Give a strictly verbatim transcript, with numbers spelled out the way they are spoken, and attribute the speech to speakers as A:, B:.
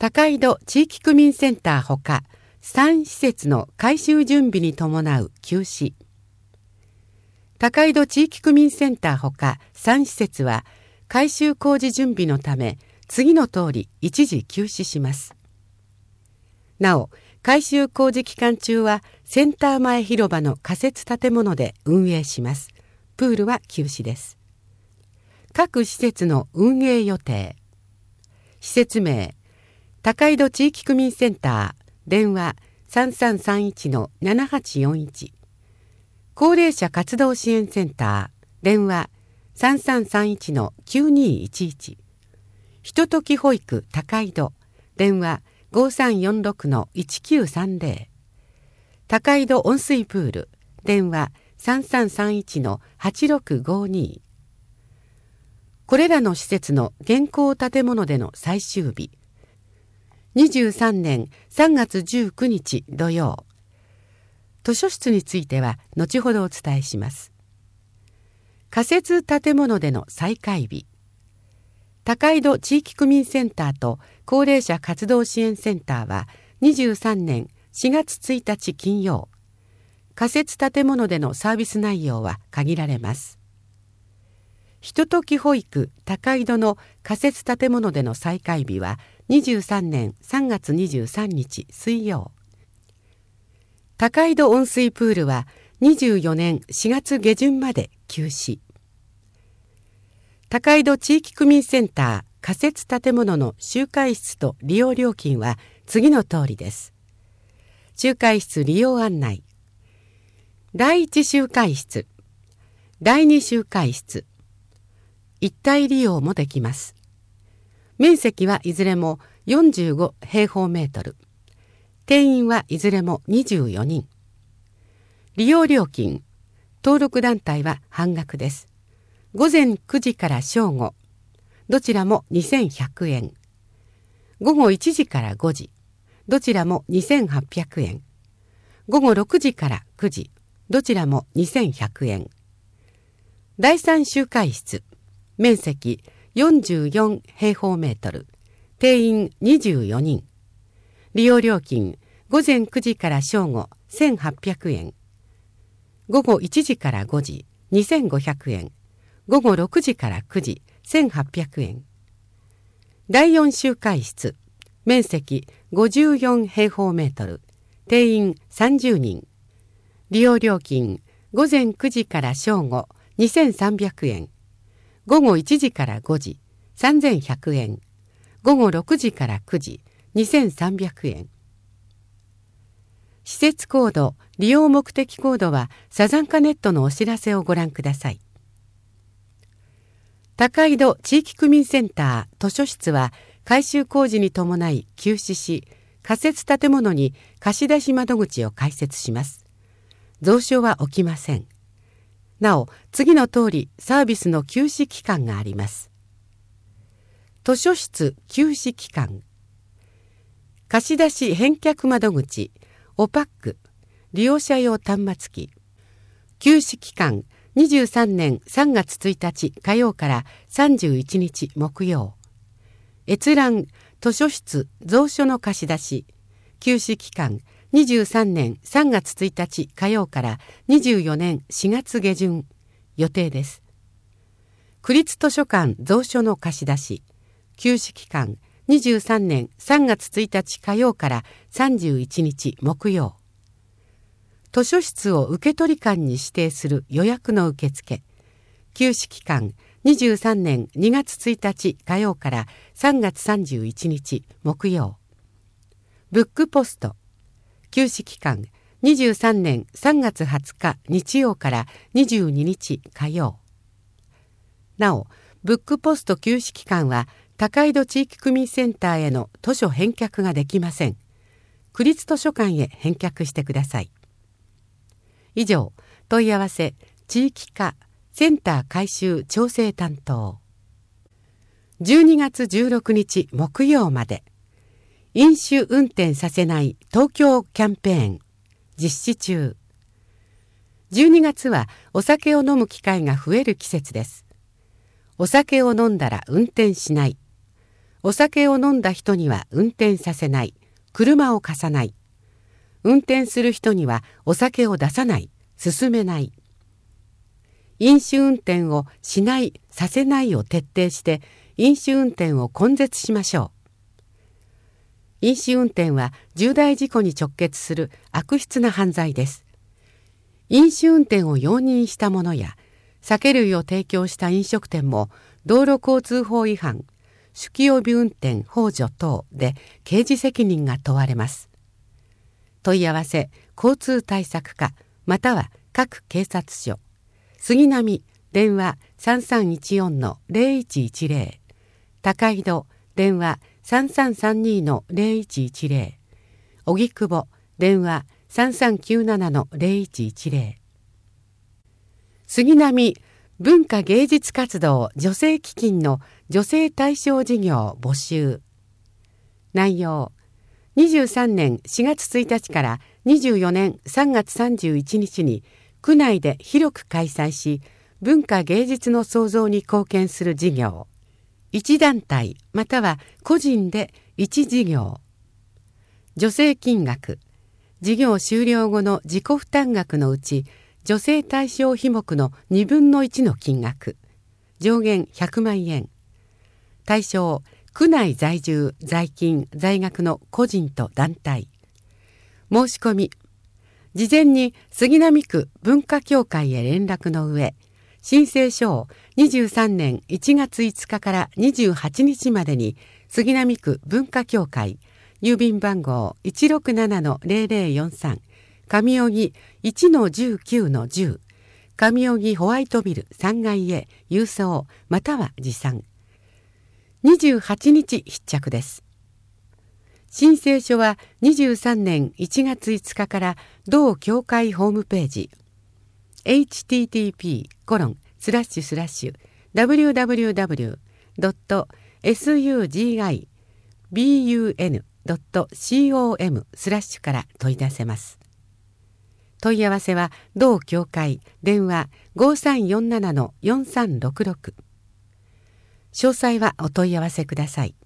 A: 高井戸地域区民センターほかさん施設の改修準備に伴う休止。高井戸地域区民センターほかさん施設は改修工事準備のため次の通り一時休止します。なお、改修工事期間中はセンター前広場の仮設建物で運営します。プールは休止です。各施設の運営予定。施設名、高井戸地域区民センター、電話 さんさんさんいちのななはちよんいち。高齢者活動支援センター、電話 さんさんさんいちのきゅうにいちいち。ひととき保育高井戸、電話ごさんよんろくのいちきゅうさんぜろ。高井戸温水プール、電話さんさんさんいちのはちろくごに。これらの施設の現行建物での最終日、にじゅうさんねんさんがつじゅうくにち土曜。図書室については後ほどお伝えします。仮設建物での再開日、高井戸地域区民センターと高齢者活動支援センターはにじゅうさんねんしがつついたち金曜。仮設建物でのサービス内容は限られます。ひととき保育高井戸の仮設建物での再開日はにじゅうさんねんさんがつにじゅうさんにち水曜。高井戸温水プールはにじゅうよねんしがつげじゅんまで休止。高井戸地域区民センター仮設建物の集会室と利用料金は次の通りです。集会室利用案内。だいいち集会室、だいに集会室、一体利用もできます。面積はいずれもよんじゅうごへいほうメートル。定員はいずれもにじゅうよにん。利用料金、登録団体は半額です。ごぜんくじから正午、どちらもにせんひゃくえん。ごごいちじからごじ、どちらもにせんはっぴゃくえん。ごごろくじからくじ、どちらもにせんひゃくえん。だいさん集会室、面積よんじゅうよんへいほうメートル、定員にじゅうよにん。利用料金、ごぜんくじから正午せんはっぴゃくえん。ごごいちじからごじ、にせんごひゃくえん。ごごろくじからくじ、せんはっぴゃくえん。だいよん集会室、面積ごじゅうよんへいほうメートル、定員さんじゅうにん。利用料金、ごぜんくじから正午にせんさんびゃくえん。ごごいちじからごじ、さんぜんひゃくえん。ごごろくじからくじ、にせんさんびゃくえん。施設コード、利用目的コードはサザンカネットのお知らせをご覧ください。高井戸地域区民センター図書室は改修工事に伴い休止し、仮設建物に貸し出し窓口を開設します。増床は起きません。なお、次の通りサービスの休止期間があります。図書室休止期間。貸し出し返却窓口、オパック、利用者用端末機。休止期間、にじゅうさんねんさんがつついたち火曜からさんじゅういちにち木曜。閲覧、図書室蔵書の貸し出し。休止期間、にじゅうさんねんさんがつついたち火曜からにじゅうよねんしがつげじゅん予定です。区立図書館蔵書の貸し出し。休止期間、にじゅうさんねんさんがつついたち火曜からさんじゅういちにち木曜。図書室を受取館に指定する予約の受付。休止期間、にじゅうさんねんにがつついたち火曜からさんがつさんじゅういちにち木曜。ブックポスト。休止期間、にじゅうさんねんさんがつはつか日曜からにじゅうににち火曜。なお、ブックポスト休止期間は高井戸地域区民センターへの図書返却ができません。区立図書館へ返却してください。以上、問い合わせ地域課センター改修調整担当。じゅうにがつじゅうろくにち木曜まで。飲酒運転させない東京キャンペーン実施中。じゅうにがつはお酒を飲む機会が増える季節です。お酒を飲んだら運転しない。 お酒を飲んだ人には運転させない、車を貸さない。運転する人にはお酒を出さない、進めない。飲酒運転をしない、させないを徹底して飲酒運転を根絶しましょう。飲酒運転は重大事故に直結する悪質な犯罪です。飲酒運転を容認した者や酒類を提供した飲食店も道路交通法違反、酒気帯び運転幇助等で刑事責任が問われます。問い合わせ交通対策課または各警察署、杉並電話 さんさんいちよんのゼロいちいちゼロ、高井戸電話 さんさんさんにのゼロいちいちゼロ、荻窪電話 さんさんきゅうななのゼロいちいちゼロ。杉並文化芸術活動助成基金の助成対象事業募集。内容、にじゅうさんねんしがつついたちからにじゅうよねんさんがつさんじゅういちにちに区内で広く開催し、文化芸術の創造に貢献する事業。一団体または個人で一事業。助成金額、事業終了後の自己負担額のうち、助成対象費目のにぶんのいちの金額。上限ひゃくまんえん。対象、区内在住、在勤、在学の個人と団体。申し込み、事前に杉並区文化協会へ連絡の上、申請書をにじゅうさんねんいちがついつかからにじゅうはちにちまでに杉並区文化協会、郵便番号 いちろくななのゼロゼロよんさん、上荻 いちのじゅうきゅうのじゅう、上荻ホワイトビルさんがいへ郵送または持参。にじゅうはちにち必着です。申請書はにじゅうさんねんいちがついつかから同協会ホームページ エイチティーティーピーコロンスラッシュスラッシュダブリューダブリューダブリュードットエスユージーアイビーユーエヌドットコム スラッシュから問い出せます。問い合わせは同協会電話 ごさんよんななのよんさんろくろく。詳細はお問い合わせください。